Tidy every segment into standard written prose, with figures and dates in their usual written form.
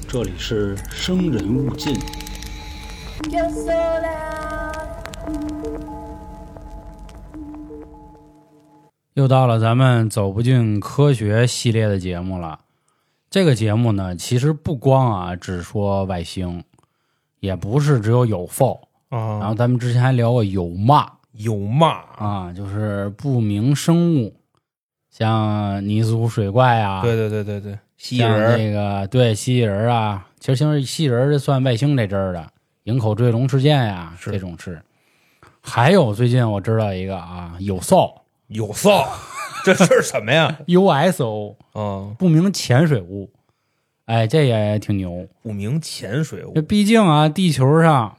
这里是生人勿近。又到了咱们走不进科学系列的节目了。这个节目呢，其实不光只说外星，也不是只有UFO然后咱们之前还聊过有嘛就是不明生物，像泥塑水怪啊， 对，蜥蜴人这个对蜥蜴人啊，其实蜥蜴人算外星这阵儿的，营口坠龙事件呀，这种是。还有最近我知道一个有扫， 这是什么呀 ？USO 不明潜水物，哎，这也挺牛。 不明潜水物， 这毕竟地球上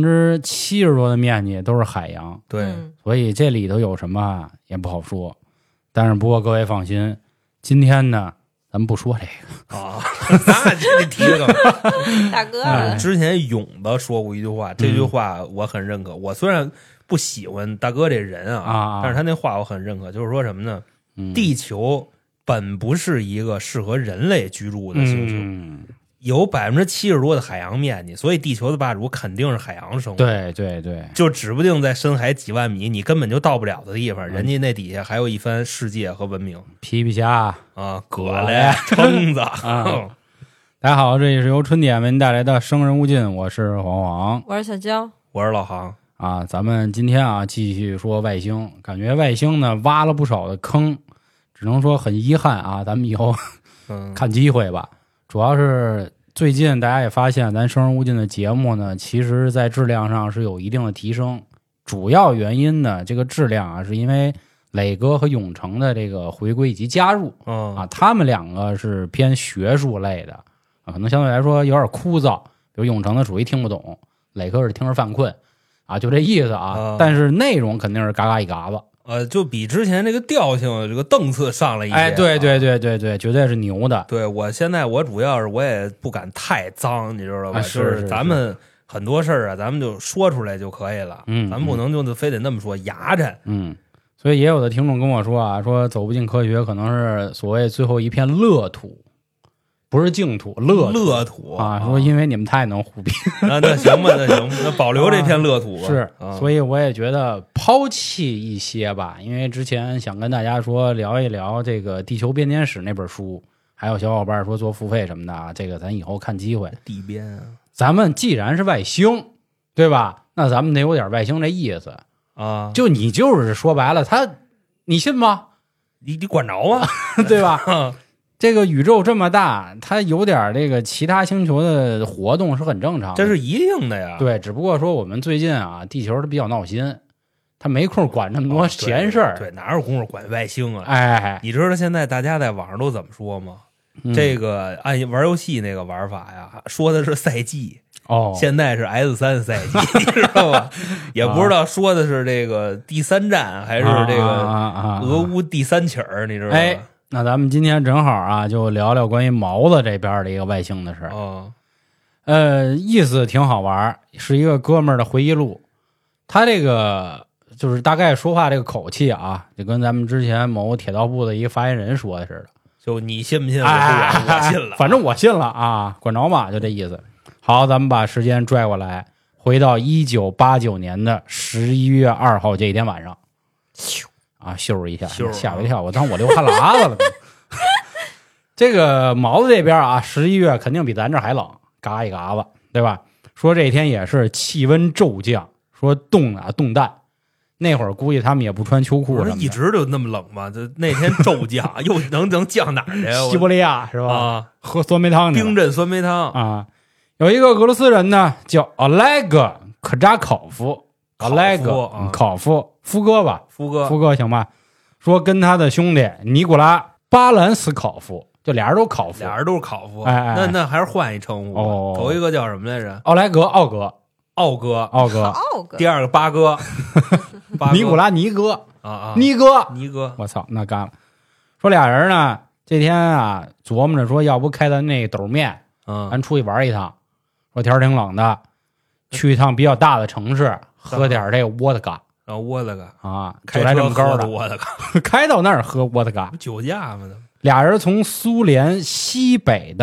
70%多的面积都是海洋， 对， 所以这里头有什么也不好说。但是不过各位放心，今天呢，咱们不说这个那这提个大哥之前勇子说过一句话，这句话我很认可。我虽然不喜欢大哥这人但是他那话我很认可，就是说什么呢？地球本不是一个适合人类居住的星球，有70%多的海洋面积，所以地球的霸主肯定是海洋生物。 对， 就指不定在深海几万米，你根本就到不了的地方，人家那底下还有一番世界和文明。 皮皮虾蛤蜊、蛏子大家好，这里是由春点为您带来的生人勿近，我是黄黄， 我是小娇， 我是老航咱们今天继续说外星，感觉外星呢挖了不少的坑，只能说很遗憾咱们以后看机会吧。主要是最近大家也发现，咱生人勿近的节目呢，其实在质量上是有一定的提升。主要原因呢，这个质量是因为磊哥和永成的这个回归以及加入他们两个是偏学术类的可能相对来说有点枯燥，比如永成的属于听不懂，磊哥是听着犯困就这意思但是内容肯定是嘎嘎一嘎子。 就比之前这个调性这个档次上了一些。 对，绝对是牛的。 对，我现在我主要是我也不敢太脏，你知道吧？ 是咱们很多事儿咱们就说出来就可以了。咱们不能就非得那么说牙碜。 所以也有的听众跟我说说走不进科学可能是所谓最后一片乐土。不是净土，乐土说因为你们太能胡编那行吧，那保留这片乐土吧。 是所以我也觉得抛弃一些吧，因为之前想跟大家说聊一聊这个地球编年史那本书，还有小伙伴说做付费什么的这个咱以后看机会。 地编咱们既然是外星对吧，那咱们得有点外星这意思就你就是说白了你信吗？ 你管着吗？ 对吧这个宇宙这么大，它有点这个其他星球的活动是很正常的， 这是一定的呀。 对，只不过说我们最近地球它比较闹心，它没空管那么多闲事儿。 对，哪有功夫管外星你知道现在大家在网上都怎么说吗？这个按玩游戏那个玩法呀，说的是赛季现在是 S3 赛季，你知道吧？也不知道说的是这个第3站还是这个俄乌第3起儿，你知道吧？ 那咱们今天正好就聊聊关于毛子这边的一个外星的事儿意思挺好玩，是一个哥们儿的回忆录。他这个就是大概说话这个口气就跟咱们之前某铁道部的一个发言人说的似的， 就你信不信我信了， 反正我信了管着嘛，就这意思。好，咱们把时间拽过来，回到1989年的11月2号这一天晚上，咻一下，吓我一跳，我当我流汗喇子了。这个毛子这边11月肯定比咱这还冷，嘎一嘎子，对吧？说这天也是气温骤降，说冻蛋。那会儿估计他们也不穿秋裤什么的， 一直就那么冷吗？就那天骤降，又能降哪儿去？ 西伯利亚是吧？喝酸梅汤， 冰镇酸梅汤有一个俄罗斯人呢，叫奥莱格科扎考夫，考夫夫哥吧，夫哥行吧？说跟他的兄弟尼古拉巴兰斯考夫，就俩人都考夫， 那还是换一称呼头一个叫什么来着？ 奥哥， 第二个八哥尼古拉尼哥尼哥，我操，那干了。说俩人呢，这天琢磨着说，要不开咱那斗面，咱出去玩一趟。说天挺冷的，去一趟比较大的城市，喝点这个沃德嘎。 沃德嘎就来这么高的沃德嘎， 开到那儿喝沃德嘎， 酒驾嘛的。 俩人从苏联西北的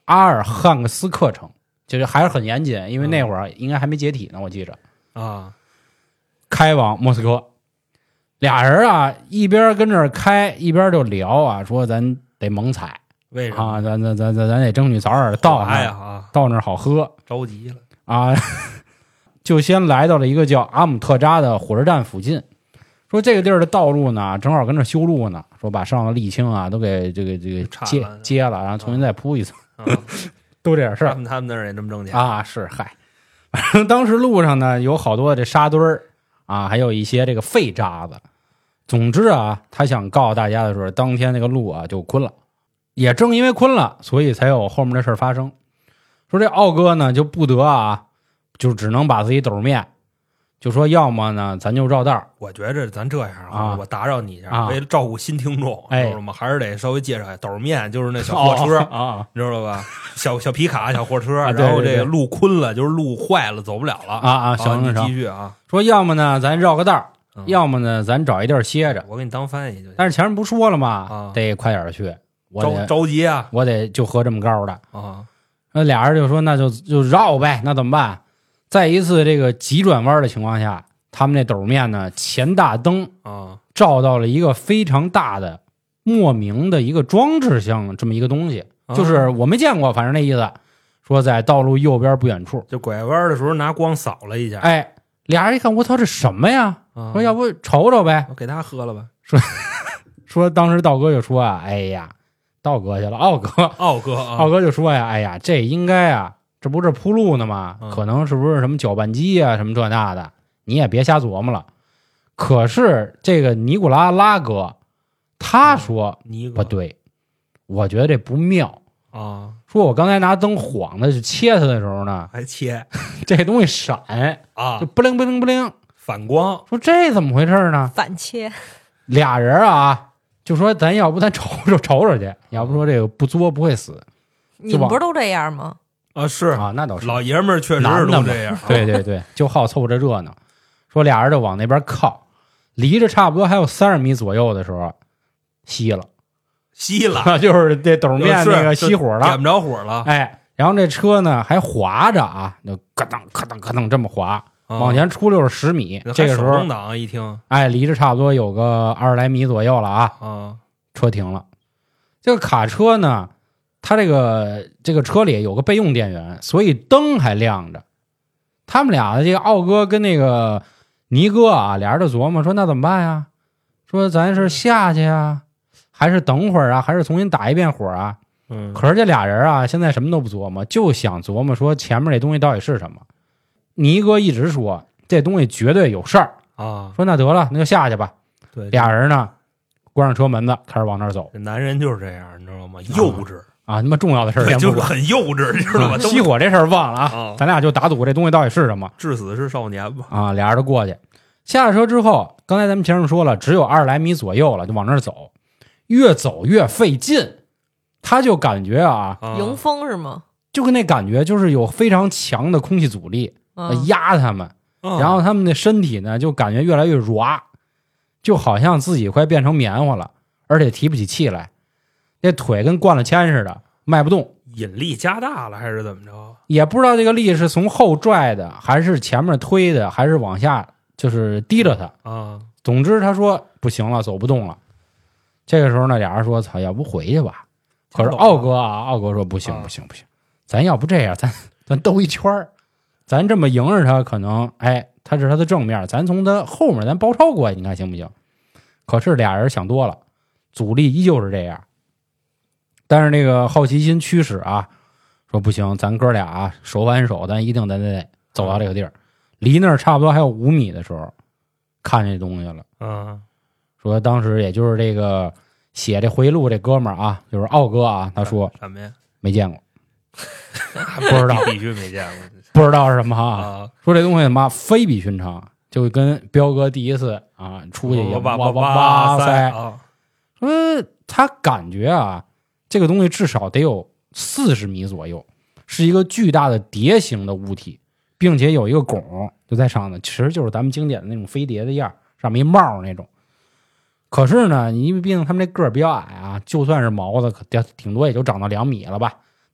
阿尔汉克斯克城，就是还是很严谨，因为那会儿应该还没解体呢，我记着啊。 开往莫斯科，俩人啊一边跟这儿开，一边就聊啊，说咱得猛踩， 为什么啊？咱得争取早点到那儿， 到那儿好喝。 着急了啊，就先来到了一个叫阿姆特扎的火车站附近。说这个地儿的道路呢，正好跟这修路呢，说把上的沥青啊都给这个接了，然后重新再铺一层，都这点事儿。 他们那儿也这么挣钱啊？是嗨，反正当时路上呢有好多这沙堆儿啊，还有一些这个废渣子。总之啊，他想告诉大家的时候，当天那个路啊就坤了。也正因为坤了，所以才有后面的事儿发生。说这奥哥呢就不得啊，就只能把自己斗面。就说要么呢，咱就绕道。 我觉着咱这样啊， 我打扰你一下，为了照顾新听众，知道吗？还是得稍微介绍一下。斗面就是那小货车啊， 你知道吧？小皮卡、小货车，然后这个路坤了，就是路坏了，走不了了啊。行， 你继续啊。 说要么呢，咱绕个道，要么呢，咱找一地儿歇着。 我给你当翻译就行。 但是前面不说了吗？得快点去，我着急啊！ 我得就喝这么高的啊。 那俩人就说，那就绕呗，那怎么办？在一次这个急转弯的情况下。他们那斗面呢，前大灯啊照到了一个非常大的莫名的一个装置像这么一个东西，就是我没见过，反正那意思说在道路右边不远处， 就拐弯的时候拿光扫了一下。 哎，俩人一看，我操，这什么呀？说要不瞅瞅呗， 我给他喝了吧。 说当时道哥就说啊，哎呀，道哥去了，奥哥就说呀，哎呀，这应该啊，这不是铺路呢吗？可能是不是什么搅拌机啊，什么这那的。你也别瞎琢磨了。可是这个尼古拉拉哥他说不对，我觉得这不妙啊。 说我刚才拿灯晃的是切它的时候呢， 还切这东西闪啊， 就不灵不灵不灵反光。 说这怎么回事呢？ 反切。 俩人啊就说咱要不咱瞅瞅去，要不说这个不作不会死。 你们不是都这样吗？ 啊，是啊，那倒是， 老爷们儿确实是都这样。 对对对，就好凑着热闹。说俩人就往那边靠，离着差不多还有30米左右的时候，熄了，就是这斗面那个熄火了， 点不着火了。 哎，然后这车呢还滑着啊，就咯噔咯噔咯噔这么滑，往前出60米。这个时候， 一听， 哎，离着差不多有个20来米左右了啊。 车停了。这个卡车呢，它这个车里有个备用电源，所以灯还亮着。他们俩的这个奥哥跟那个尼哥啊，俩人就琢磨说那怎么办呀？说咱是下去啊，还是等会儿啊，还是重新打一遍火啊？可是这俩人啊，现在什么都不琢磨，就想琢磨说前面这东西到底是什么。尼哥一直说这东西绝对有事儿啊， 说那得了，那就下去吧。 对， 俩人呢关上车门子，开始往那儿走。 这男人就是这样，你知道吗？幼稚啊！他妈重要的事儿就是很幼稚，你知道吗？ 熄火这事儿忘了啊！咱俩就打赌这东西到底是什么？ 至死是少年吧？ 啊！俩人都过去，下车之后，刚才咱们前面说了，只有20来米左右了，就往那儿走，越走越费劲。他就感觉啊， 迎风是吗？ 就跟那感觉就是有非常强的空气阻力压他们，然后他们的身体呢就感觉越来越软，就好像自己快变成棉花了，而且提不起气来。这腿跟灌了铅似的，迈不动。 引力加大了还是怎么着？ 也不知道这个力是从后拽的，还是前面推的，还是往下就是提着他啊。 总之他说不行了，走不动了。这个时候呢，俩人说：“操，要不回去吧？”可是奥哥说：“不行，咱要不这样，咱兜一圈儿，咱这么迎着他，可能他是他的正面，咱从他后面咱包抄过去，你看行不行？”可是俩人想多了，阻力依旧是这样。但是那个好奇心驱使啊，说不行，咱哥俩手挽手，咱一定得走到这个地儿。离那儿差不多还有5米的时候，看见这东西了。说当时也就是这个写这回忆录这哥们儿啊，就是奥哥啊，他说什么呀？ 没见过，不知道， 必须没见过， 不知道是什么啊。说这东西他妈非比寻常，就跟彪哥第一次啊出去哇塞，说他感觉啊。这个东西至少得有40米左右，是一个巨大的碟形的物体，并且有一个拱就在上头，其实就是咱们经典的那种飞碟的样，上面一帽那种。可是呢，因为毕竟他们这个儿比较矮啊，就算是毛子，顶多也就长到2米了吧。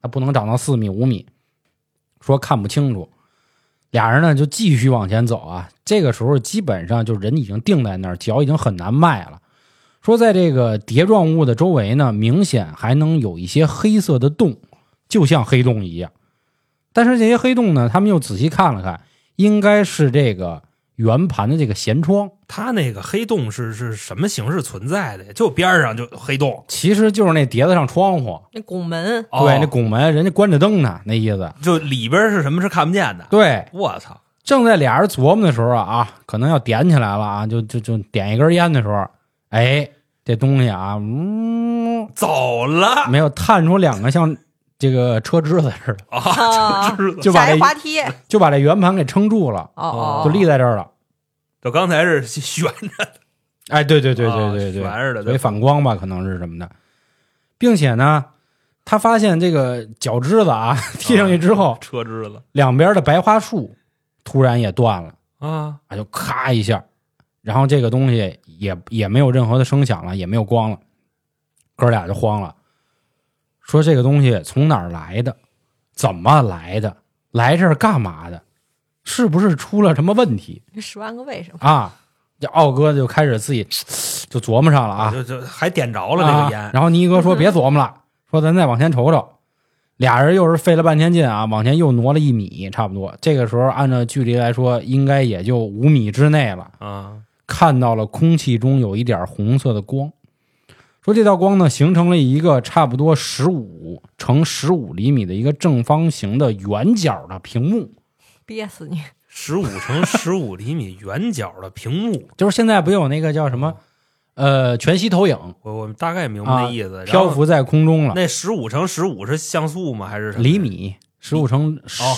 它不能长到4米5米，说看不清楚。俩人呢就继续往前走啊，这个时候基本上就人已经定在那儿，脚已经很难迈了。说在这个碟状物的周围呢，明显还能有一些黑色的洞，就像黑洞一样。但是这些黑洞呢，他们又仔细看了看，应该是这个圆盘的这个舷窗。 它那个黑洞是什么形式存在的？就边上就黑洞， 其实就是那碟子上窗户， 那拱门。 对，那拱门，人家关着灯呢，那意思。 就里边是什么是看不见的。 对， 我操！ 正在俩人琢磨的时候啊，可能要点起来了啊，就点一根烟的时候，哎，这东西啊， 走了， 没有探出2个像这个车枝子似的啊， 就把这滑梯就把这圆盘给撑住了，就立在这儿了。 就刚才是悬着的， 哎，对，悬着的， 所以反光吧，可能是什么的，并且呢，他发现这个脚枝子啊踢上去之后， 车枝子两边的白桦树突然也断了啊， 就咔一下，然后这个东西也没有任何的声响了，也没有光了，哥俩就慌了，说这个东西从哪儿来的，怎么来的，来这儿干嘛的，是不是出了什么问题 ？10万个为什么啊！这奥哥就开始自己就琢磨上了啊， 就还点着了这个烟。 然后尼哥说别琢磨了，说咱再往前瞅瞅。俩人又是费了半天劲啊，往前又挪了1米，差不多。这个时候按照距离来说，应该也就5米之内了啊。 看到了空气中有一点红色的光，说这道光呢形成了一个差不多15乘15厘米的一个正方形的圆角的屏幕。 憋死你 ！15乘15厘米圆角的屏幕， 就是现在不有那个叫什么全息投影？ 我大概明白那意思， 漂浮在空中了。 那15乘15是像素吗？还是什么厘米？15乘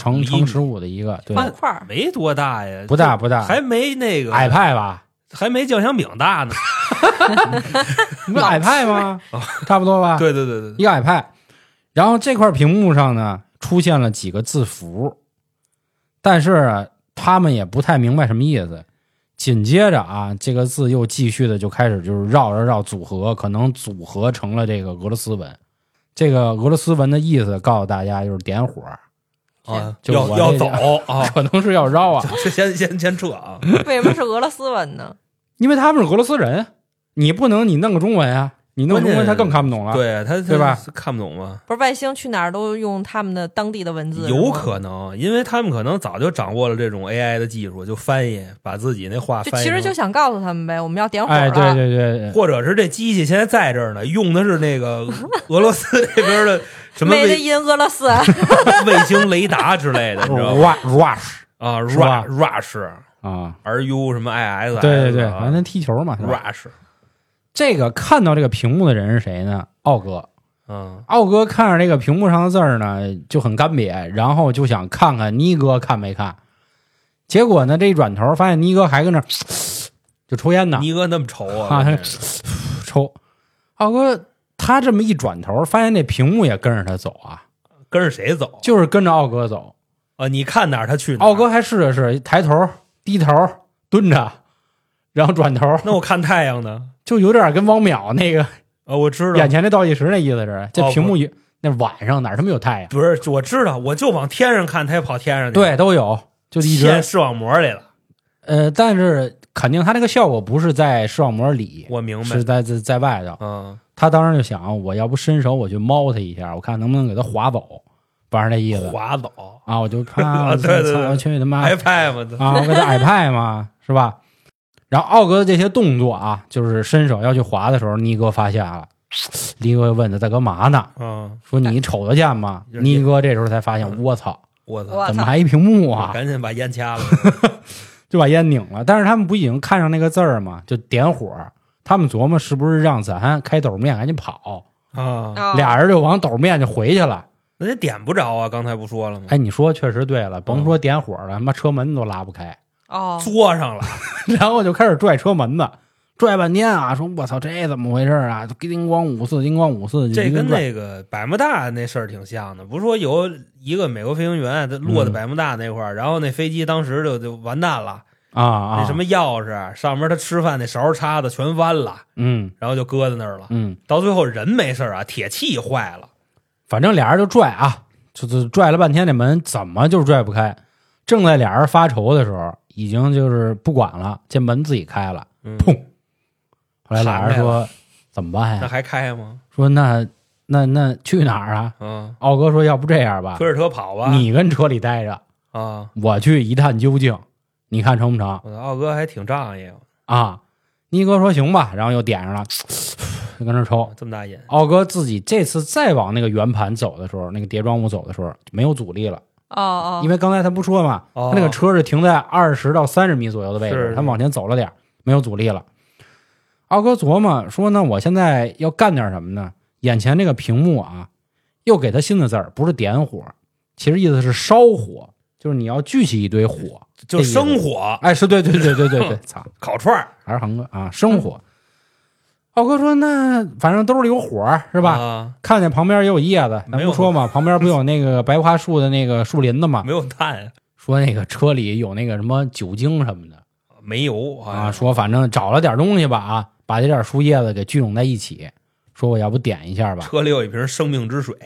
15的一个，对， 方块没多大呀， 不大， 还没那个 iPad 吧， 还没酱香饼大呢。 你不 iPad 吗？差不多吧。 对， 一个 iPad。然后这块屏幕上呢出现了几个字符，但是他们也不太明白什么意思。紧接着啊，这个字又继续的就开始就是绕组合，可能组合成了这个俄罗斯文。这个俄罗斯文的意思告诉大家就是点火啊， 就要走啊， 可能是要绕啊， 先撤啊。 为什么是俄罗斯文呢？ 因为他们是俄罗斯人，你不能你弄个中文啊。你弄中文他更看不懂了， 对他对吧？ 看不懂吗？ 不是外星去哪儿都用他们的当地的文字， 有可能，因为他们可能早就掌握了这种 AI 的技术，就翻译，把自己那话翻译。 其实就想告诉他们呗，我们要点火了。 哎，对， 或者是这机器现在在这儿呢，用的是那个俄罗斯那边的什么 Made in 俄罗斯卫星雷达之类的，你知道吗 ？Rush 啊 ，Rush 啊 ，RU 什么 IS， 对，反正踢球嘛 ，Rush。 这个看到这个屏幕的人是谁呢？奥哥。奥哥看着这个屏幕上的字儿呢，就很干瘪，然后就想看看尼哥看没看。结果呢，这一转头发现尼哥还跟那就抽烟呢。 尼哥那么抽啊？ 抽。奥哥他这么一转头，发现那屏幕也跟着他走啊。 跟着谁走？ 就是跟着奥哥走啊！你看哪儿他去哪儿。 奥哥还试了试，抬头、低头、蹲着，然后转头。 那我看太阳呢？ 就有点跟汪淼那个我知道眼前这倒计时那意思是，这屏幕那晚上哪他妈有太阳？ 不是，我知道，我就往天上看，他也跑天上去。 对，都有，就一直视网膜里了。 但是肯定他那个效果不是在视网膜里， 我明白， 是在外头。他当时就想，我要不伸手我去猫他一下，我看能不能给他划走，不是那意思。 划走啊，我就怕， 对， 去他妈 iPad 嘛， 啊，我给他 iPad 嘛，是吧？然后奥哥的这些动作啊，就是伸手要去划的时候，尼哥发现了，尼哥问他在干嘛呢？说你瞅得见吗？尼哥这时候才发现，我操，怎么还一屏幕啊？ 赶紧把烟掐了， 就把烟拧了。但是他们不已经看上那个字儿吗？就点火。他们琢磨是不是让咱开斗面赶紧跑啊？ 俩人就往斗面就回去了。 那也点不着啊！刚才不说了吗？ 哎，你说确实对了，甭说点火了，他妈车门都拉不开。 作上了， 然后就开始拽车门子，拽半天啊，说我操，这怎么回事啊？叮咣五四，叮咣五四， 这跟那个百慕大那事儿挺像的。不是说有一个美国飞行员他落在百慕大那块儿，然后那飞机当时就完蛋了啊！ 那什么钥匙上面他吃饭那勺叉子全翻了，然后就搁在那儿了，到最后人没事啊，铁器坏了。 反正俩人就拽啊，就拽了半天，这门怎么就拽不开？正在俩人发愁的时候，已经就是不管了，这门自己开了，砰！后来俩人说怎么办呀？ 那还开吗？ 说那去哪儿啊？奥哥说要不这样吧， 推着车跑吧， 你跟车里待着啊， 我去一探究竟，你看成不成？ 我的奥哥还挺仗义啊。尼哥说行吧，然后又点上了，就跟那抽， 这么大瘾。 奥哥自己这次再往那个圆盘走的时候，那个叠状物走的时候没有阻力了。因为刚才他不说嘛，他那个车是停在20到30米左右的位置，他往前走了点，没有阻力了。奥哥琢磨说呢，我现在要干点什么呢？眼前这个屏幕啊，又给他新的字儿，不是点火，其实意思是烧火，就是你要聚起一堆火， 就生火。 哎，是对，操， 烤串还是恒哥啊，生火。奥哥说：“那反正兜里有火是吧？看见旁边也有叶子，咱不说嘛，旁边不有那个白桦树的那个树林子吗？ 没有炭。 说那个车里有那个什么酒精什么的， 没有啊。说反正找了点东西吧啊，把这点树叶子给聚拢在一起。说我要不点一下吧？ 车里有一瓶生命之水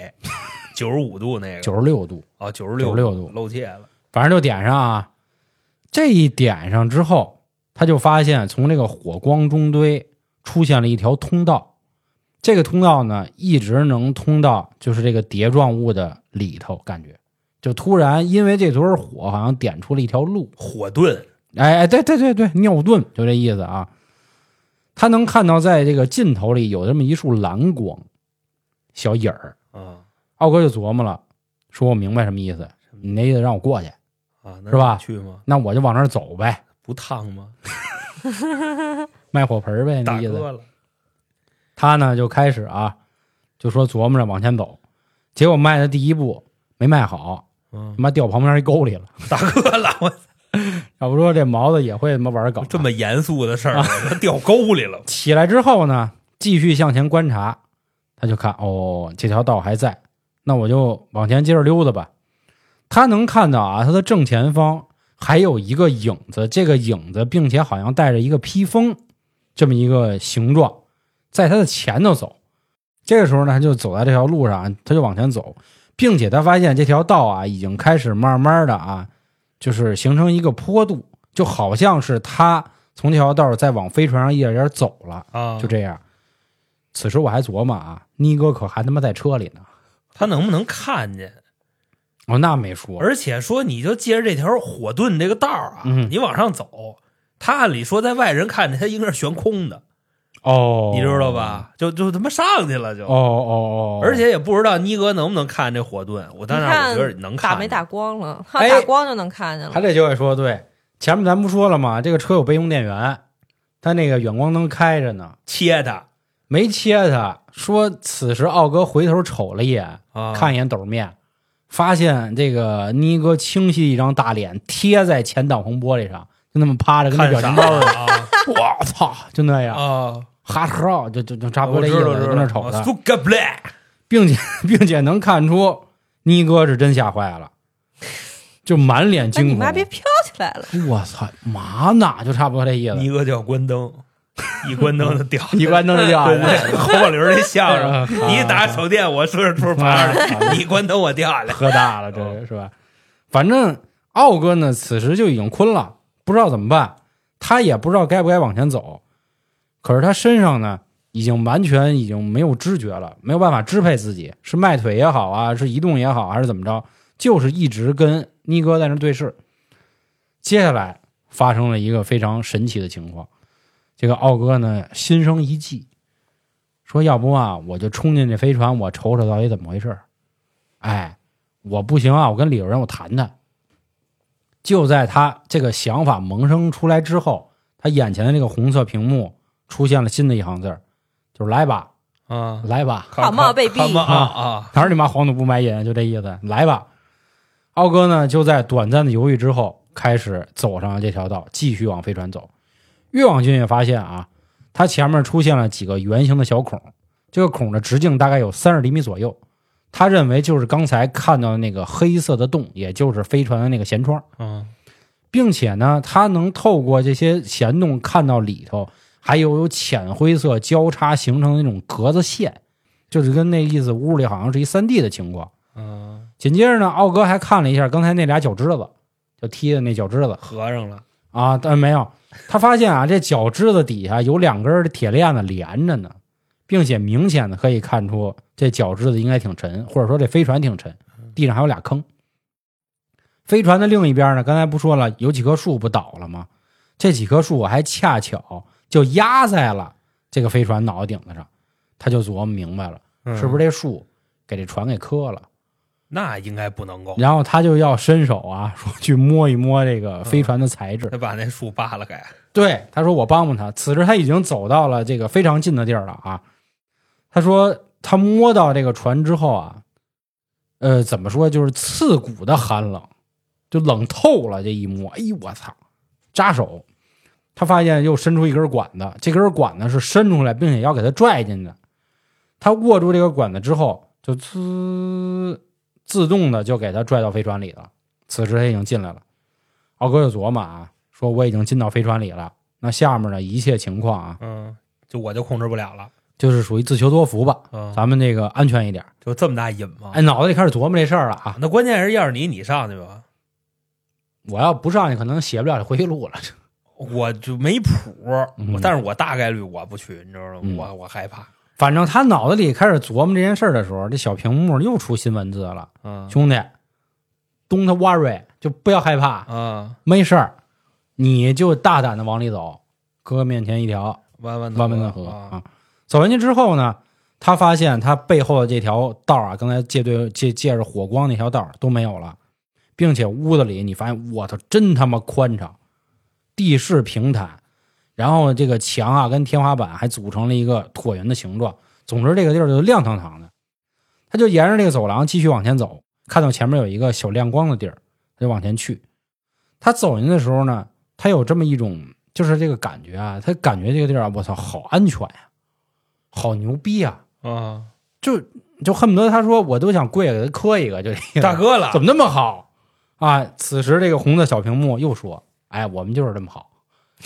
，95度那个 ，96度啊，96度漏气了。 反正就点上啊。这一点上之后，他就发现从这个火光中堆。”出现了一条通道，这个通道呢，一直能通到就是这个碟状物的里头，感觉就突然因为这堆火，好像点出了一条路， 火遁， 哎，对，尿遁，就这意思啊。他能看到在这个尽头里有这么一束蓝光，小影儿啊。 奥哥就琢磨了，说我明白什么意思，你那意思让我过去啊， 是吧？ 去吗？ 那我就往那儿走呗， 不烫吗？ 卖火盆呗，那意思。 了他呢就开始啊，就说琢磨着往前走，结果迈的第一步没迈好，他妈掉旁边一沟里了。 大哥了，我要不说这毛子也会他妈玩梗， 这么严肃的事儿，他掉沟里了。 起来之后呢，继续向前观察，他就看哦，这条道还在，那我就往前接着溜达吧。他能看到啊，他的正前方还有一个影子，这个影子并且好像带着一个披风这么一个形状，在他的前头走。这个时候呢，他就走在这条路上，他就往前走，并且他发现这条道啊已经开始慢慢的啊，就是形成一个坡度，就好像是他从这条道再往飞船上一点点走了啊，就这样。此时我还琢磨啊，尼哥可还他妈在车里呢， 他能不能看见？ 哦，那没说。 而且说你就借着这条火遁这个道啊，你往上走，他按理说在外人看着他应该是悬空的。 哦， 你知道吧？就他妈上去了就。 哦， 而且也不知道尼哥能不能看这火遁。我当时我觉得能看。 打没打光了？他打光就能看见了。 他这就会说对，前面咱不说了吗？这个车有备用电源，他那个远光灯开着呢。 切他， 没切他。说此时奥哥回头瞅了一眼，看一眼斗面。发现这个尼哥清晰一张大脸贴在前挡风玻璃上，就那么趴着，跟那表情包似的。我操，就那样啊，哈特就差不多这意思，就跟那瞅他，并且能看出尼哥是真吓坏了，就满脸惊恐。 你妈别飘起来了！ 我操，嘛呢？就差不多这意思。 尼哥就要关灯。一关灯就掉， 一关灯就掉。 侯宝林那相声，你一打手电，我顺着出爬上你一关灯我掉下来， 喝大了，这是吧？反正奥哥呢，此时就已经困了，不知道怎么办，他也不知道该不该往前走。可是他身上呢，已经完全已经没有知觉了，没有办法支配自己，是迈腿也好啊，是移动也好，还是怎么着，就是一直跟尼哥在那对视。接下来发生了一个非常神奇的情况。这个奥哥呢，心生一计，说要不啊，我就冲进这飞船，我瞅瞅到底怎么回事。哎，我不行啊，我跟里头人我谈谈。就在他这个想法萌生出来之后，他眼前的这个红色屏幕出现了新的一行字，就是来吧，来吧， 好嘛，baby 啊，哪儿你妈黄赌不买瘾，就这意思，来吧。奥哥呢，就在短暂的犹豫之后，开始走上了这条道，继续往飞船走。越往近越发现啊，它前面出现了几个圆形的小孔，这个孔的直径大概有30厘米左右。他认为就是刚才看到的那个黑色的洞，也就是飞船的那个舷窗。并且呢，他能透过这些舷洞看到里头还有浅灰色交叉形成的那种格子线， 就是跟那意思屋里好像是一3D 的情况。紧接着呢，奥哥还看了一下刚才那俩脚趾子，就踢的那脚趾子合上了啊，但没有，他发现啊，这脚趾子底下有2根铁链子连着呢，并且明显的可以看出这脚趾子应该挺沉，或者说这飞船挺沉，地上还有俩坑。飞船的另一边呢，刚才不说了有几棵树不倒了吗？这几棵树还恰巧就压在了这个飞船脑袋顶子上，他就琢磨明白了，是不是这树给这船给磕了？ 那应该不能够。 然后他就要伸手啊，说去摸一摸这个飞船的材质， 他把那树扒了开。 对，他说我帮帮他。此时他已经走到了这个非常近的地儿了啊。他说他摸到这个船之后啊，怎么说，就是刺骨的寒冷，就冷透了。这一摸，哎呦我操，扎手。他发现又伸出一根管子，这根管子是伸出来并且要给他拽进的。他握住这个管子之后，就自动的就给他拽到飞船里了。此时他已经进来了。奥哥就琢磨啊，说我已经进到飞船里了，那下面的一切情况啊， 就我就控制不了了， 就是属于自求多福吧。咱们这个安全一点。 就这么大瘾吗？ 哎，脑子里开始琢磨这事儿了啊。 那关键是要是你上去吧， 我要不上去可能写不了这回忆录了。 我就没谱，但是我大概率我不去，你知道吗？我害怕。 反正他脑子里开始琢磨这件事的时候，这小屏幕又出新文字了。兄弟 ，Don't worry， 就不要害怕没事儿，你就大胆的往里走，哥面前一条弯弯的河啊。走进去之后呢，他发现他背后的这条道啊，刚才借着火光那条道都没有了，并且屋子里你发现我操，真他妈宽敞，地势平坦。然后这个墙啊跟天花板还组成了一个椭圆的形状，总之这个地儿就亮堂堂的。他就沿着这个走廊继续往前走，看到前面有一个小亮光的地儿，他就往前去。他走进的时候呢，他有这么一种就是这个感觉啊，他感觉这个地儿啊，我操，好安全呀，好牛逼啊！就恨不得他说我都想跪给他磕一个，就大哥了， 怎么那么好啊？此时这个红的小屏幕又说：“哎，我们就是这么好。”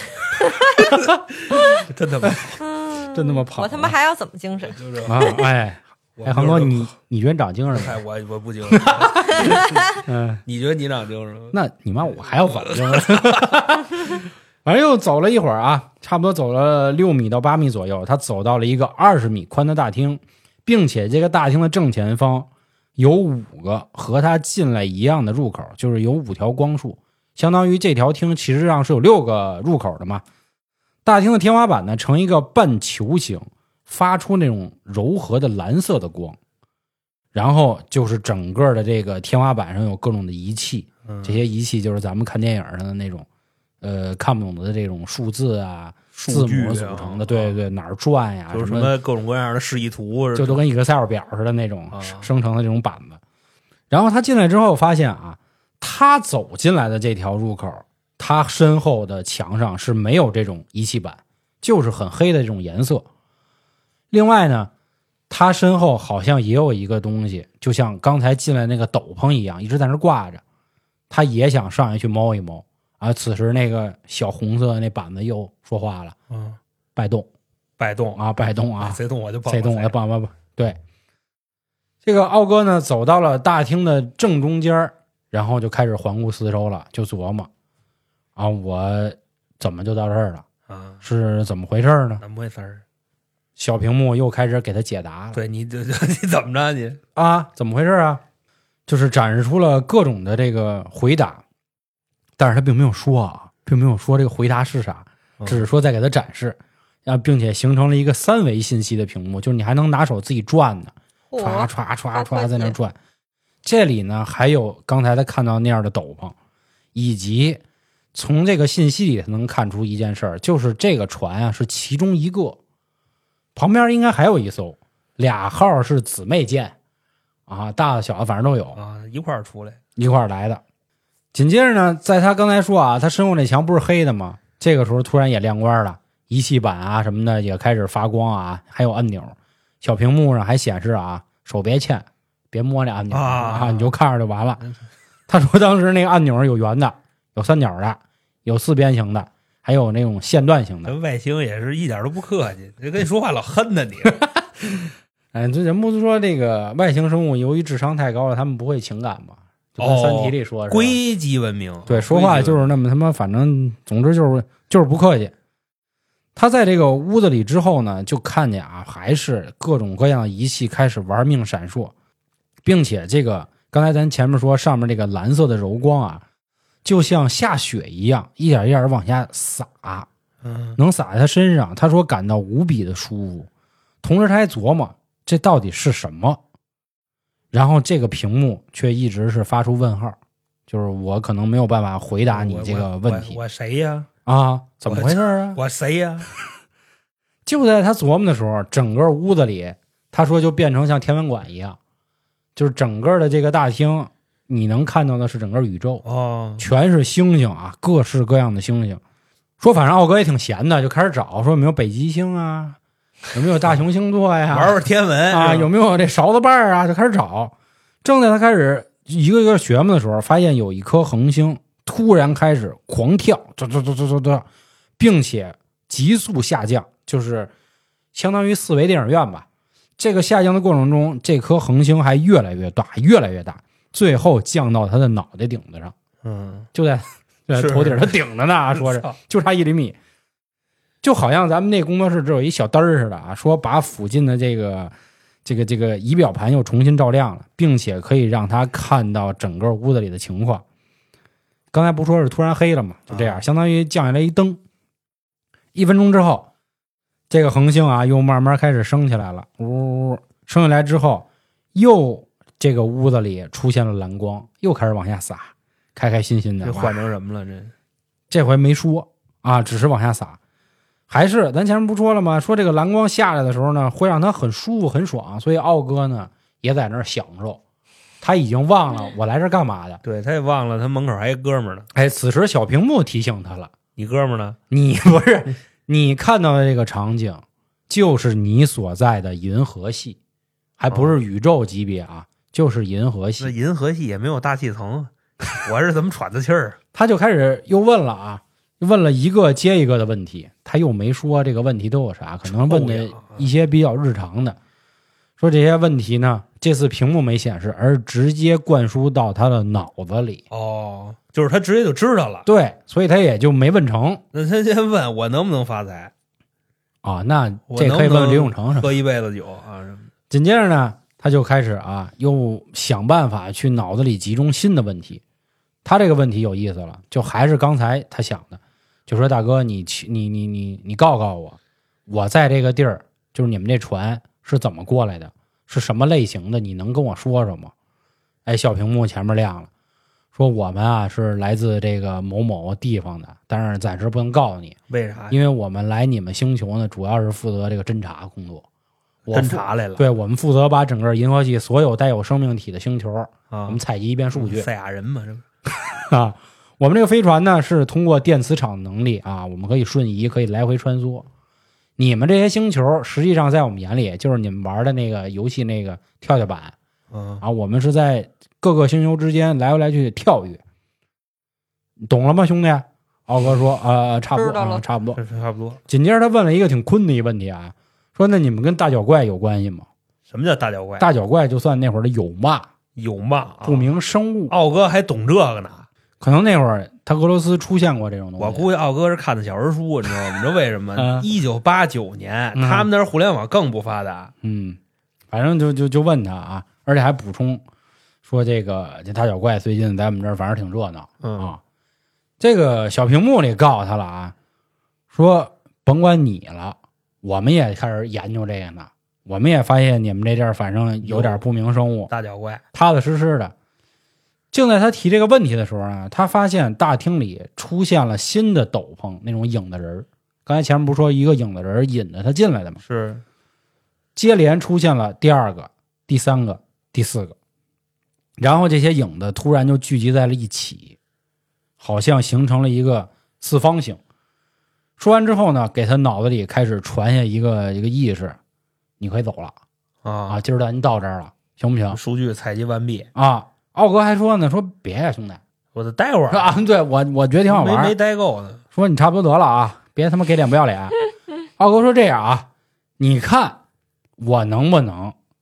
真他妈真他妈跑！ 我他妈还要怎么精神？ 啊，哎，航哥，你觉得长精神吗？ 我不精神。你觉得你长精神吗？ 那你妈我还要怎么精神？反正又走了一会儿啊，差不多走了6米到8米左右，他走到了一个20米宽的大厅，并且这个大厅的正前方有5个和他进来一样的入口，就是有5条光束。相当于这条厅其实上是有6个入口的嘛。大厅的天花板呢呈一个半球形，发出那种柔和的蓝色的光。然后就是整个的这个天花板上有各种的仪器，这些仪器就是咱们看电影上的那种看不懂的这种数字啊、字母组成的，对对，哪儿转呀， 就是什么各种各样的示意图， 就都跟Excel表似的那种生成的这种板子。然后他进来之后发现啊，他走进来的这条入口，他身后的墙上是没有这种仪器板，就是很黑的这种颜色。另外呢，他身后好像也有一个东西，就像刚才进来那个斗篷一样，一直在那挂着。他也想上去摸一摸啊。此时那个小红色那板子又说话了，摆动啊，摆动啊， 谁动我就蹦， 谁动我就蹦。对，这个奥哥呢走到了大厅的正中间，然后就开始环顾四周了，就琢磨啊，我怎么就到这儿了啊？是怎么回事呢？ 怎么回事？ 小屏幕又开始给他解答了。 对，你怎么着你啊？怎么回事啊？就是展示出了各种的这个回答，但是他并没有说啊，并没有说这个回答是啥，只是说在给他展示，并且形成了一个3维信息的屏幕，就是你还能拿手自己转呢，唰唰唰唰在那转。这里呢还有刚才他看到那样的斗篷，以及从这个信息里能看出一件事儿，就是这个船啊是其中一个，旁边应该还有一艘，2号是姊妹舰啊，大的小的反正都有啊，一块儿出来一块儿来的。紧接着呢，在他刚才说啊，他身后那墙不是黑的吗？这个时候突然也亮光了，仪器板啊什么的也开始发光啊，还有按钮，小屏幕上还显示啊，手别欠，别摸那按钮啊，你就看着就完了。他说当时那个按钮有圆的，有三角的，有4边形的，还有那种线段型的。 外星也是一点都不客气，跟你说话老恨的你。 这人不是说这个外星生物由于智商太高了，他们不会情感吗？就跟《三体》里说是硅基文明， 对，说话就是那么他妈，反正总之就是不客气。他在这个屋子里之后呢，就看见啊，还是各种各样的仪器开始玩命闪烁，并且这个刚才咱前面说上面这个蓝色的柔光啊，就像下雪一样，一点一点往下洒，能洒在他身上。他说感到无比的舒服，同时他还琢磨这到底是什么。然后这个屏幕却一直是发出问号，就是我可能没有办法回答你这个问题。 我谁呀？ 啊，怎么回事啊？ 我谁呀？ 就在他琢磨的时候，整个屋子里，他说就变成像天文馆一样，就是整个的这个大厅，你能看到的是整个宇宙全是星星啊，各式各样的星星。说反正奥哥也挺闲的，就开始找，说有没有北极星啊，有没有大熊星座呀， 玩玩天文啊，有没有这勺子瓣啊，就开始找。正在他开始一个一个学摸的时候，发现有一颗恒星突然开始狂跳，并且急速下降，就是相当于4维电影院吧。这个下降的过程中，这颗恒星还越来越大，越来越大，最后降到他的脑袋顶子上。就在头顶他顶着呢，说是就差1厘米。就好像咱们那工作室只有一小灯似的啊，说把附近的这个仪表盘又重新照亮了，并且可以让他看到整个屋子里的情况。刚才不说是突然黑了吗？就这样，相当于降下来一灯。1分钟之后，这个恒星啊又慢慢开始升起来了，呜，升起来之后，又这个屋子里出现了蓝光，又开始往下洒，开开心心的。 这换成什么了？ 这回没说啊，只是往下洒。还是咱前面不说了吗？说这个蓝光下来的时候呢，会让他很舒服很爽，所以奥哥呢也在那儿享受。他已经忘了我来这干嘛的， 对，他也忘了他门口还一哥们儿呢。 哎，此时小屏幕提醒他了， 你哥们儿呢？ 你不是你看到的这个场景，就是你所在的银河系，还不是宇宙级别啊，就是银河系。 那银河系也没有大气层，我是怎么喘的气儿？ 他就开始又问了啊。问了一个接一个的问题，他又没说这个问题都有啥，可能问的一些比较日常的。说这些问题呢，这次屏幕没显示，而直接灌输到他的脑子里。 就是他直接就知道了。 对，所以他也就没问成。 那他先问我能不能发财啊？那这可以问问李永成， 喝一辈子酒啊。 紧接着呢，他就开始啊，又想办法去脑子里集中新的问题。他这个问题有意思了，就还是刚才他想的。就说大哥，你告诉我，我在这个地儿，就是你们这船是怎么过来的，是什么类型的，你能跟我说说吗？哎，小屏幕前面亮了，说我们啊是来自这个某某地方的，但是暂时不能告诉你。 为啥？ 因为我们来你们星球呢，主要是负责这个侦查工作。 侦查来了。 对，我们负责把整个银河系所有带有生命体的星球，我们采集一遍数据。 赛亚人嘛，这不啊。我们这个飞船呢是通过电磁场能力啊，我们可以瞬移，可以来回穿梭。你们这些星球实际上在我们眼里就是你们玩的那个游戏那个跳跳板啊，我们是在各个星球之间来回来去跳跃，懂了吗，兄弟？奥哥说差不多，差不多， 差不多。 紧接着他问了一个挺困的一个问题啊，说那你们跟大脚怪有关系吗？ 什么叫大脚怪？ 大脚怪就算那会儿的有嘛不明生物。 奥哥还懂这个呢。 可能那会儿他俄罗斯出现过这种东西， 我估计奥哥是看的小人书，你知道吗？你知道为什么？1989年，他们那儿互联网更不发达。 反正就问他啊，而且还补充说这大脚怪最近在我们这儿反正挺热闹啊。这个小屏幕里告诉他了啊，说甭管你了，我们也开始研究这个呢。我们也发现你们这地儿反正有点不明生物， 大脚怪， 踏踏实实的。就在他提这个问题的时候呢，他发现大厅里出现了新的斗篷，那种影的人。刚才前面不是说一个影的人引着他进来的吗？ 是。 接连出现了第2个、第3个、第4个，然后这些影子突然就聚集在了一起，好像形成了一个四方形。说完之后呢，给他脑子里开始传下一个意识，你可以走了啊！今儿咱到这儿了，行不行？ 数据采集完毕啊！奥哥还说呢，说别呀，兄弟， 我得待会儿啊！对我觉得挺好玩， 没待够呢。 说你差不多得了啊，别他妈给脸不要脸。奥哥说这样啊，你看我能不能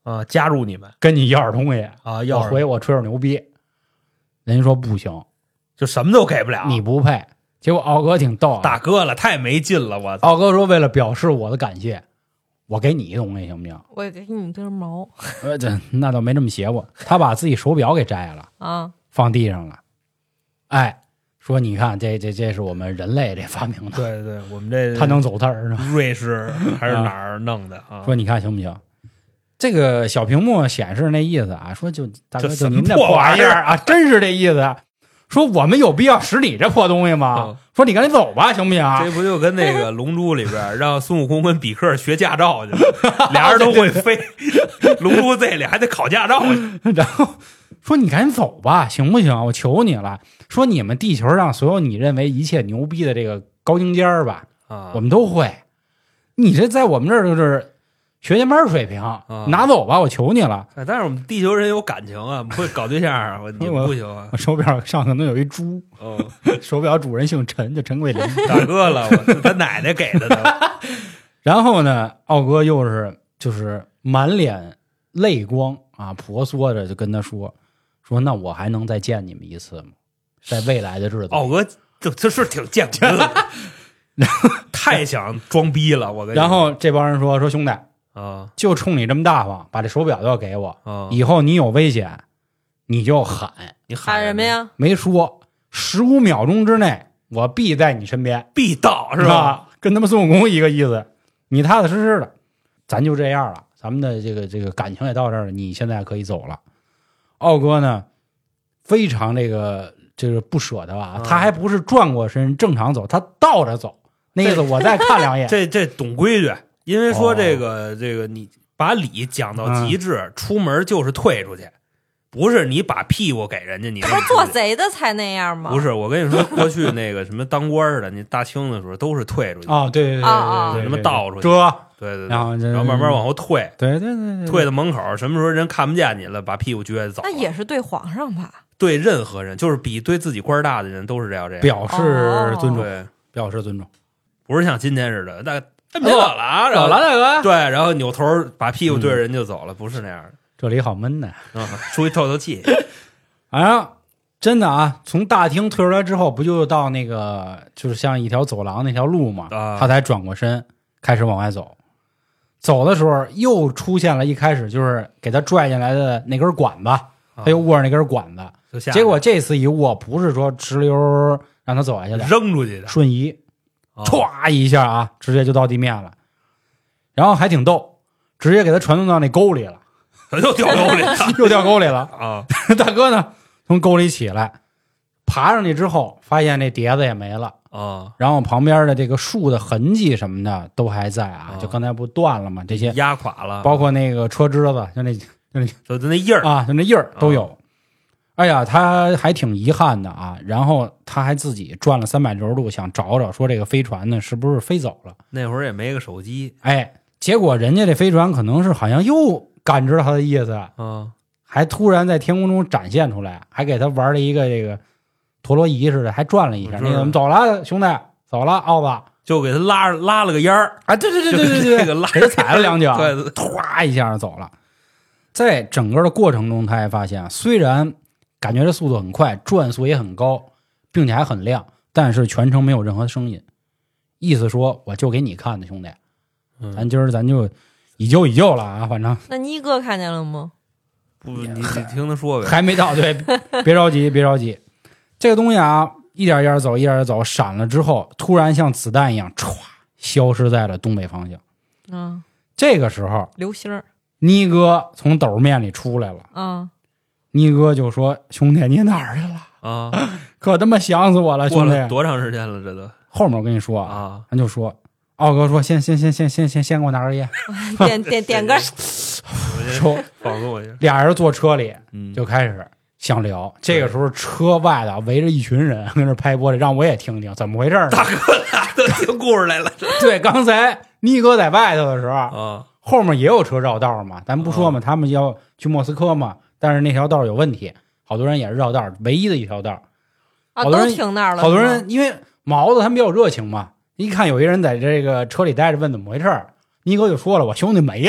啊，加入你们， 跟你要点东西啊， 要回我吹吹牛逼。人家说不行， 就什么都给不了， 你不配。结果奥哥挺逗， 大哥了，太没劲了，我操！ 奥哥说为了表示我的感谢，我给你东西行不行？ 我给你根毛。 那倒没这么邪乎，他把自己手表给摘了啊， 放地上了。哎，说你看这是我们人类这发明的， 对对，我们这他能走字儿呢？ 瑞士还是哪儿弄的啊？ 说你看行不行？这个小屏幕显示那意思啊，说就大哥就您这破玩意儿啊，真是这意思。说我们有必要使你这破东西吗？说你赶紧走吧，行不行？ 这不就跟那个《龙珠》里边让孙悟空跟比克学驾照去，俩人都会飞，龙珠这里还得考驾照去。 然后说你赶紧走吧，行不行？我求你了。说你们地球上所有你认为一切牛逼的这个高精尖儿吧，我们都会。你这在我们这儿就是学前班水平，拿走吧，我求你了。 但是我们地球人有感情啊，不会搞对象，你们不行啊。 我手表上可能有一猪，手表主人姓陈，就陈桂林， 大哥了，他奶奶给的呢。 然后呢，奥哥又是就是满脸泪光啊，婆娑着就跟他说那我还能再见你们一次吗？在未来的日子， 奥哥这是挺见骨的，太想装逼了，我跟你。 然后这帮人说兄弟。就冲你这么大方，把这手表都要给我。以后你有危险，你就喊。 你喊什么呀？ 没说，15秒钟之内，我必在你身边， 必到，是吧？ 跟他们孙悟空一个意思。你踏踏实实的，咱就这样了。咱们的这个感情也到这儿了，你现在可以走了。奥哥呢，非常这个不舍得啊，他还不是转过身正常走，他倒着走。那意思我再看两眼。 这懂规矩。因为说这个你把礼讲到极致，出门就是退出去，不是你把屁股给人家，你这不是做贼的才那样吗？ 不是，我跟你说，过去那个什么当官的，你大清的时候都是退出去啊，对， 什么倒出去，对，然后慢慢往后退， 对， 退到门口，什么时候人看不见你了，把屁股撅着走。 那也是对皇上吧？ 对任何人，就是比对自己官大的人都是这样， 表示尊重， 对， 表示尊重， 不是像今天似的，没走了啊， 走了大哥， 对，然后扭头把屁股对着人就走了，不是那样的。 这里好闷呢， 出去透气。 啊，真的啊，从大厅退出来之后，不就到那个就是像一条走廊那条路嘛，他才转过身开始往外走。走的时候又出现了一开始就是给他拽进来的那根管子，他又握着那根管子，结果这次一握不是说直溜让他走下去的， 扔出去的， 瞬移。歘一下啊，直接就到地面了，然后还挺逗，直接给他传送到那沟里了， 又掉沟里了， 又掉沟里了啊！ 大哥呢，从沟里起来，爬上去之后，发现那碟子也没了啊， 然后旁边的这个树的痕迹什么的都还在啊，就刚才不断了吗？这些压垮了， 包括那个车枝子，就那印儿啊，就那印儿都有。哎呀，他还挺遗憾的啊，然后他还自己转了360度想找找，说这个飞船呢是不是飞走了？ 那会儿也没个手机， 哎，结果人家这飞船可能是好像又感知到他的意思，还突然在天空中展现出来，还给他玩了一个这个陀螺仪似的，还转了一下。那个走了，兄弟，走了，奥子就给他拉了个烟儿啊，对， 这个给他踩了2脚， 对， 唰一下走了。在整个的过程中，他还发现，虽然感觉这速度很快，转速也很高，并且还很亮，但是全程没有任何声音。意思说，我就给你看的，兄弟，咱今儿咱就以旧了啊，反正。 那你哥看见了吗？ 不，你听他说呗， 还没到，对，别着急，别着急。这个东西啊，一点一点走，一点点走，闪了之后，突然像子弹一样，歘，消失在了东北方向。这个时候， 流星儿， 妮哥从斗面里出来了。妮哥就说：“兄弟，你哪儿去了啊？ 可他妈想死我了，兄弟！ 多长时间了？这都后面我跟你说啊，咱就说，奥哥说先给我拿根烟， 点根， 说放松我一下。 俩人坐车里就开始想聊。这个时候车外的围着一群人跟这拍玻璃，让我也听听怎么回事呢？ 大哥俩都听故事来了。 对，刚才妮哥在外头的时候，后面也有车绕道嘛，咱不说嘛，他们要去莫斯科嘛。”但是那条道有问题，好多人也是绕道，唯一的一条道。好多人都停那儿了。 好多人因为毛子他们比较热情嘛，一看有一人在这个车里待着，问怎么回事，妮哥就说了：“我兄弟没了。”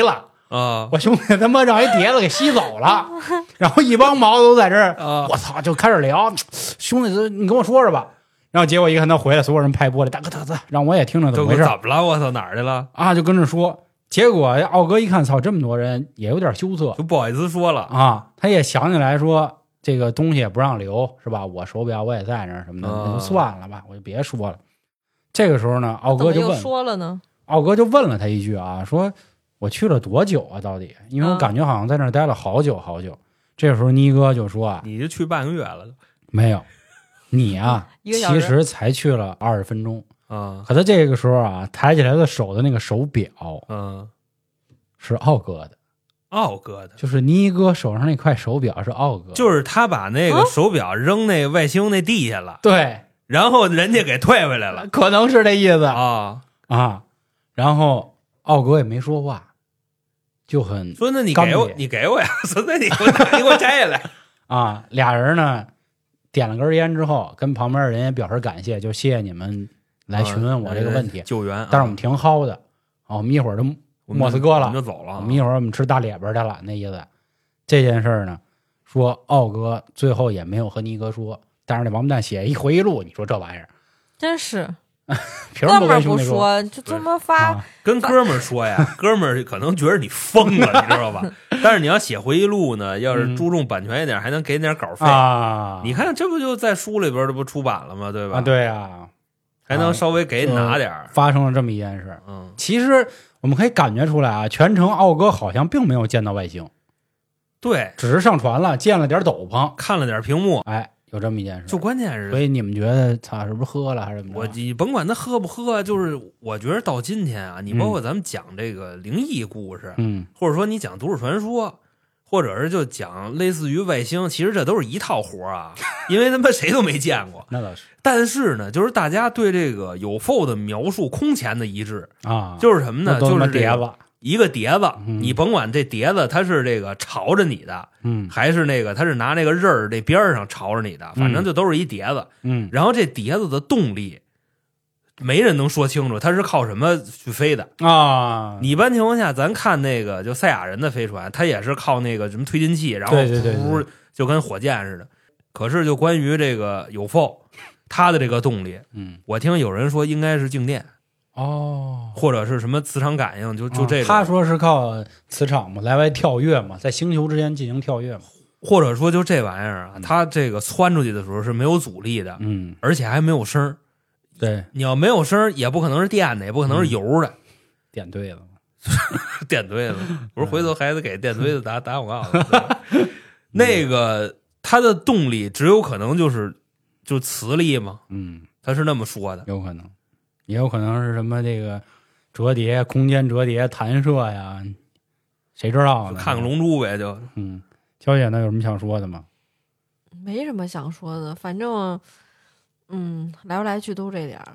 啊！ 我兄弟他妈让一碟子给吸走了，然后一帮毛子都在这儿，我操，就开始聊，兄弟，你跟我说说吧。然后结果一看他回来，所有人拍玻璃，大哥，让我也听着怎么回事。 怎么了？我操，哪儿去了？ 啊，就跟着说。结果奥哥一看，操，这么多人，也有点羞涩， 就不好意思说了啊。他也想起来说，这个东西也不让留，是吧？我手表我也在那儿什么的，那就算了吧，我就别说了。这个时候呢，奥哥就问， 说了呢。 奥哥就问了他一句啊，说我去了多久啊？到底？因为我感觉好像在那儿待了好久好久。这时候妮哥就说啊， 你就去半个月了， 没有，你啊，其实才去了20分钟。可他这个时候啊，抬起来的手的那个手表，是奥哥的，就是妮哥手上那块手表是奥哥， 就是他把那个手表扔那外星那地下了， 对， 然后人家给退回来了， 可能是这意思啊。 然后奥哥也没说话，就很说那你给我呀，说那你给我摘下来啊。俩人呢点了根烟之后，跟旁边的人也表示感谢，就谢谢你们来询问我这个问题， 救援。 但是我们挺好的，我们一会儿就莫斯科了， 我们就走了。 我们一会儿我们吃大列巴去了，那意思。这件事呢，说奥哥最后也没有和尼哥说，但是那王八蛋写一回忆录，你说这玩意儿真是。 凭什么跟兄弟说？就这么发， 跟哥们儿说呀，哥们儿可能觉得你疯了，你知道吧？但是你要写回忆录呢，要是注重版权一点，还能给你点稿费啊。 你看，这不就在书里边这不出版了吗？对吧？ 对啊， 还能稍微给你拿点。 发生了这么一件事，其实我们可以感觉出来啊，全程奥哥好像并没有见到外星， 对， 只是上船了，见了点斗篷， 看了点屏幕， 哎。有这么一件事， 就关键是， 所以你们觉得他是不是喝了还是怎么着？ 你甭管他喝不喝，就是我觉得到今天啊，你包括咱们讲这个灵异故事，或者说你讲都市传说，或者是就讲类似于外星，其实这都是一套活啊，因为他妈谁都没见过。 那倒是。 但是呢，就是大家对这个UFO的描述空前的一致啊， 就是什么呢？就是碟子。 一个碟子，你甭管这碟子它是这个朝着你的，还是那个它是拿那个刃儿这边上朝着你的，反正就都是一碟子，然后这碟子的动力，没人能说清楚它是靠什么去飞的啊。 你一般情况下，咱看那个就赛亚人的飞船，它也是靠那个什么推进器，然后噗就跟火箭似的。可是就关于这个UFO，它的这个动力，我听有人说应该是静电。或者是什么磁场感应，就这种。 他说是靠磁场嘛，来回跳跃嘛，在星球之间进行跳跃嘛， 或者说就这玩意儿啊，它这个窜出去的时候是没有阻力的，而且还没有声。 对， 你要没有声，也不可能是电的，也不可能是油的。 点对了， 点对了，不是回头还得给电对的打广告的。那个它的动力只有可能就磁力嘛，他是那么说的， 有可能。也有可能是什么这个折叠、空间折叠、弹射呀，谁知道呢？ 看个龙珠呗，就娇姐呢有什么想说的吗？ 没什么想说的，反正来不来去都这点儿。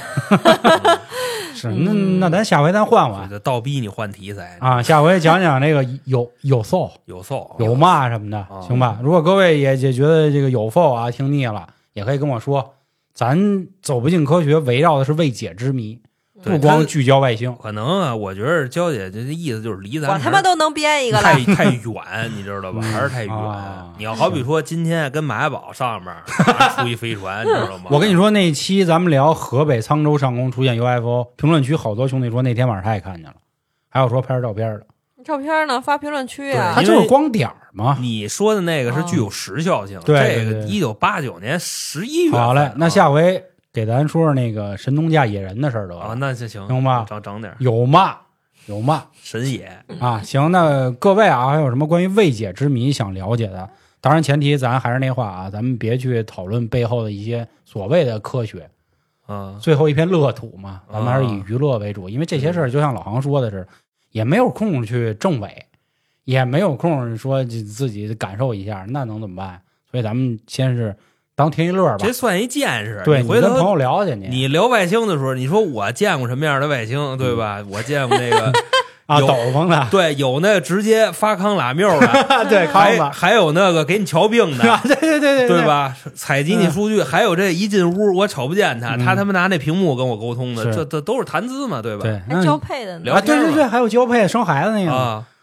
是，那咱下回咱换， 倒逼你换题材啊！下回讲讲这个有搜有嘛什么的，行吧？如果各位也觉得这个有否啊听腻了，也可以跟我说。咱走不进科学，围绕的是未解之谜，不光聚焦外星。 可能啊，我觉得娇姐这意思就是离咱我他妈都能编一个了， 太远，你知道吧？还是太远。你要好比说今天跟马堡上面出一飞船，你知道吗？ 我跟你说，那期咱们聊河北沧州上空出现 UFO， 评论区好多兄弟说那天晚上他也看见了，还有说拍照片的。 照片呢？发评论区啊！ 它就是光点嘛。 你说的那个是具有时效性。 对， 这个1989年11月。 好嘞，那下回给咱说说那个神农架野人的事儿得了。 啊，那就行， 行吧？ 整点。 有嘛神野啊！行，那各位啊，还有什么关于未解之谜想了解的？当然前提咱还是那话啊，咱们别去讨论背后的一些所谓的科学。最后一片乐土嘛，咱们还是以娱乐为主，因为这些事儿就像老航说的是。也没有空去证伪，也没有空说自己感受一下，那能怎么办？所以咱们先是当听一乐吧。 这算一见识。 对， 你回头跟朋友聊去， 你聊外星的时候，你说我见过什么样的外星，对吧？我见过那个斗篷的， 对，有那个直接发康拉缪的， 对， 还有那个给你瞧病的， 对吧？采集你数据，还有这一进屋我瞅不见他妈拿那屏幕跟我沟通的，这都是谈资嘛，对吧？ 对， 还交配的呢啊，对，还有交配生孩子那个啊。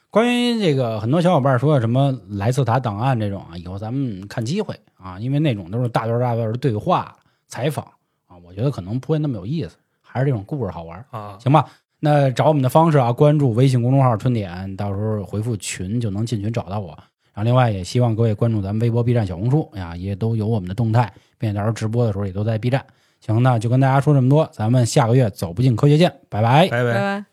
关于这个，很多小伙伴说什么莱斯塔档案这种啊，以后咱们看机会啊，因为那种都是大段的对话采访啊，我觉得可能不会那么有意思，还是这种故事好玩啊。 行吧，那找我们的方式啊，关注微信公众号春点，到时候回复群就能进群找到我。然后另外也希望各位关注咱们微博、B 站、小红书呀，也都有我们的动态，并且到时候直播的时候也都在 B 站。行，那就跟大家说这么多，咱们下个月走不进科学见，拜拜， 拜拜。